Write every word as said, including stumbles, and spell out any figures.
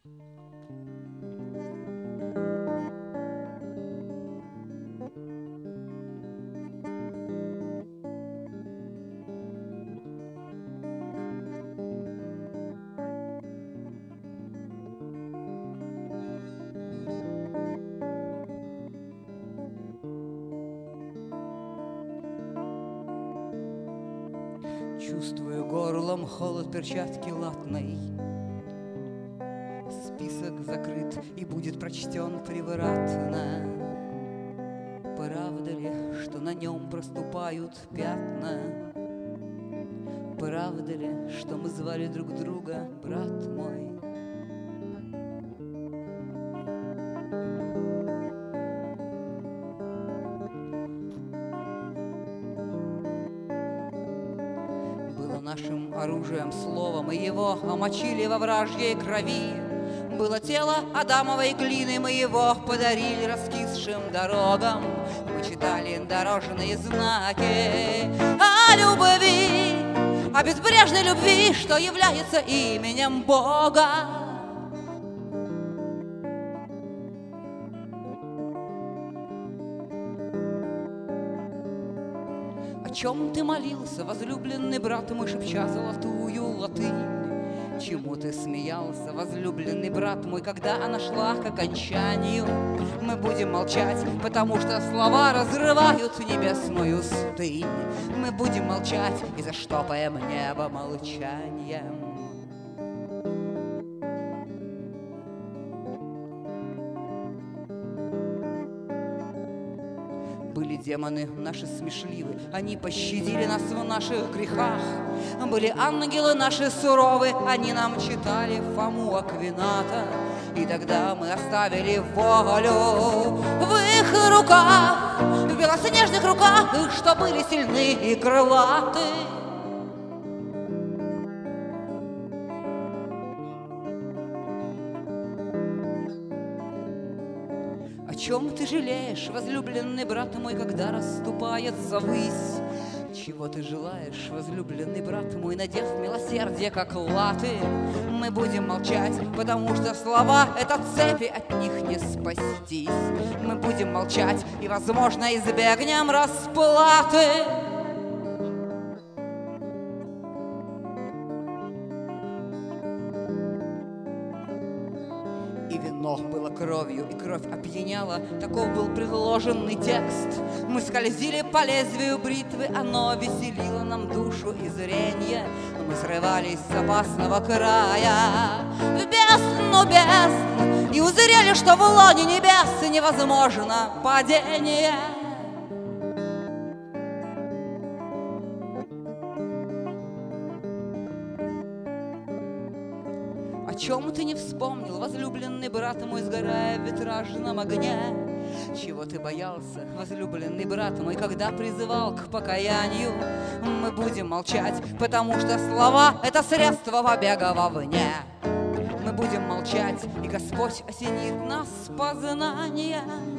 Чувствую горлом холод перчатки латной. Список закрыт и будет прочтен превратно. Правда ли, что на нем проступают пятна? Правда ли, что мы звали друг друга брат мой? Нашим оружием, словом, и его омочили во вражьей крови. Было тело Адамовой глины, мы его подарили раскисшим дорогам. Мы читали дорожные знаки о любви, о безбрежной любви, что является именем Бога. О чем ты молился, возлюбленный брат мой, шепча золотую латынь? Чему ты смеялся, возлюбленный брат мой, когда она шла к окончанию? Мы будем молчать, потому что слова разрывают небесную стынь. Мы будем молчать и заштопаем небо молчанием. Были демоны наши смешливы, они пощадили нас в наших грехах. Были ангелы наши суровы, они нам читали Фому Аквината. И тогда мы оставили волю в их руках, в белоснежных руках их, что были сильны и крылаты. О чем ты жалеешь, возлюбленный брат мой, когда расступается ввысь? Чего ты желаешь, возлюбленный брат мой, надев милосердие, как латы? Мы будем молчать, потому что слова — это цепи, от них не спастись. Мы будем молчать и, возможно, избегнем расплаты. И вино было кровью, и кровь опьяняла, таков был предложенный текст. Мы скользили по лезвию бритвы, оно веселило нам душу и зрение. Мы срывались с опасного края в бездну бездн и узрели, что в лоне небес невозможно падение. О чем ты не вспомнил, возлюбленный брат мой, сгорая в витражном огне? Чего ты боялся, возлюбленный брат мой, когда призывал к покаянию? Мы будем молчать, потому что слова — это средство побега вовне. Мы будем молчать, и Господь осенит нас познанием.